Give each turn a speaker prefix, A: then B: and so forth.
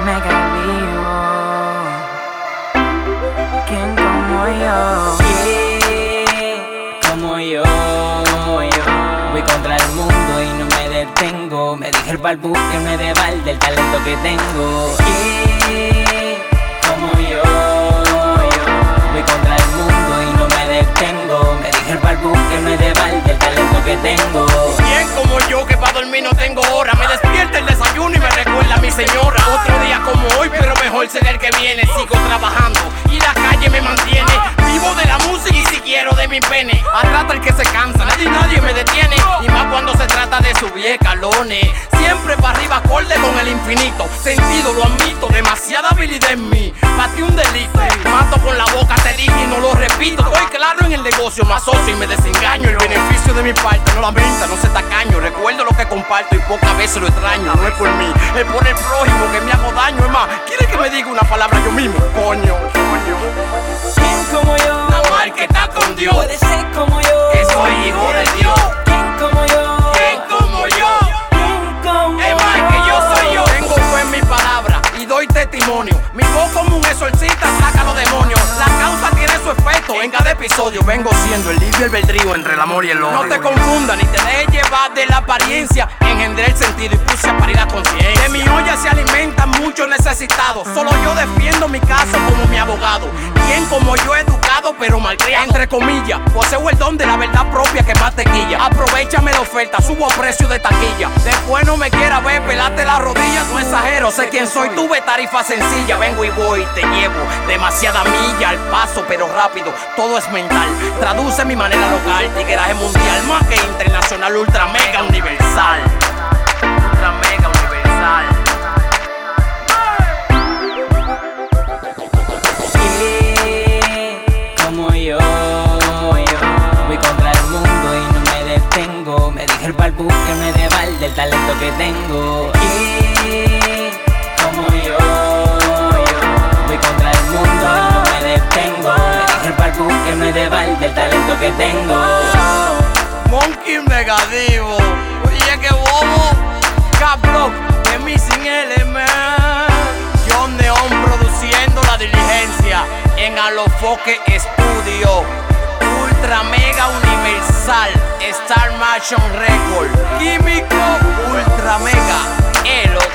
A: mega vivo. ¿Quién como yo?
B: Como yo. Voy contra el mundo y no me detengo. Me dije el balbu que me devalde el talento que tengo. Como yo. Voy contra el mundo y no me detengo. Me dije el balbu que me devalde el talento que tengo.
C: Bien como yo, que para dormir no tengo hora. Me despierta el desayuno y me recuerda a mi señora. Otro día como hoy, pero mejor será el que viene. Sigo trabajando y la calle me mantiene. Vivo de la música y si quiero de mi pene. Atrata el que se cansa, nadie me detiene. Y más cuando se trata de subir escalones. Siempre para arriba acorde con el infinito. Sentido, lo admito, demasiada habilidad en mí. Batí un delito, mato con la boca, te dije y no lo repito. Estoy claro en el negocio, me asocio y me desengaño. El beneficio de mi parte no lamenta, no se tacaño. Recuerdo lo que comparto y pocas veces lo extraño. No es por mí, es por el prójimo que me hago daño. Es más, ¿quiere que me diga una palabra yo mismo? Coño.
B: ¿Quién como yo?
C: La mal que está con Dios.
B: Puede ser como yo.
C: Que soy hijo de Dios.
B: ¿Quién como yo?
C: ¿Quién como yo?
B: ¿Quién como
C: Es más que yo soy yo. Tengo fe en mi palabra y doy testimonio. Mi voz como un exorcista saca los demonios. La causa tiene su efecto en cada episodio. Vengo siendo el libre albedrío entre el amor y el odio. No te confundas ni te dejes llevar de la apariencia. Engendré el sentido y puse a parir la conciencia. De mi olla se alimentan muchos necesitados. Solo yo defiendo mi caso como mi abogado. Bien como yo educado pero malcriado. Entre comillas, poseo el don de la verdad propia que más tequilla. Aprovechame la oferta, subo a precio de taquilla. Después no me quiera ver, pelate las rodillas. No exagero, sé quién soy, tuve tarifa sencilla. Vengo y voy, te llevo demasiada milla al paso pero rápido, todo es mental. Traduce mi manera local, tigueraje mundial. Más que internacional, ultra mega universal. Ultra mega universal.
B: Como yo. Voy contra el mundo y no me detengo. Me dije el balbu que me devalde el talento que tengo. Como yo. Voy contra el mundo y no me detengo. Me dije el balbu que me devalde el talento que tengo.
C: Monkey negativo. Oye, qué bobo. Cabrón, de Missing Element. John Neon produciendo la diligencia en Alofoque Studio. Ultra mega universal. Star Motion Record. Químico ultra mega. El